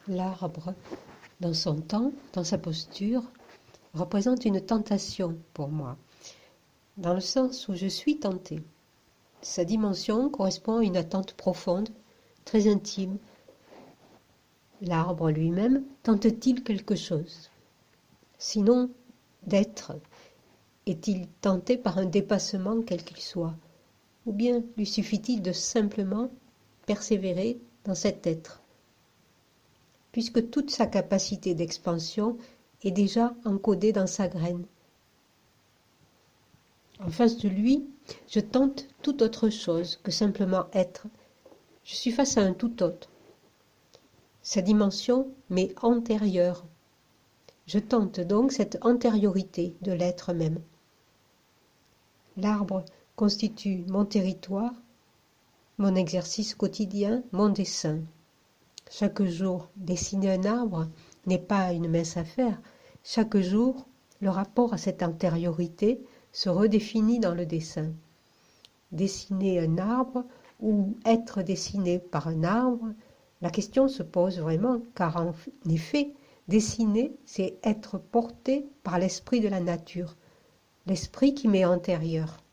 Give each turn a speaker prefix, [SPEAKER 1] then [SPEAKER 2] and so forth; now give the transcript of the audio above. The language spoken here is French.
[SPEAKER 1] L'arbre, dans son temps, dans sa posture, représente une tentation pour moi, dans le sens où je suis tentée. Sa dimension correspond à une attente profonde, très intime. L'arbre lui-même tente-t-il quelque chose? Sinon, d'être, est-il tenté par un dépassement quel qu'il soit? Ou bien lui suffit-il de simplement persévérer dans cet être, puisque toute sa capacité d'expansion est déjà encodée dans sa graine. En face de lui, je tente tout autre chose que simplement être. Je suis face à un tout autre. Sa dimension m'est antérieure. Je tente donc cette antériorité de l'être même. L'arbre constitue mon territoire, mon exercice quotidien, mon dessin. Chaque jour, dessiner un arbre n'est pas une mince affaire. Chaque jour, le rapport à cette antériorité se redéfinit dans le dessin. Dessiner un arbre ou être dessiné par un arbre, la question se pose vraiment, car en effet, dessiner, c'est être porté par l'esprit de la nature, l'esprit qui m'est antérieur.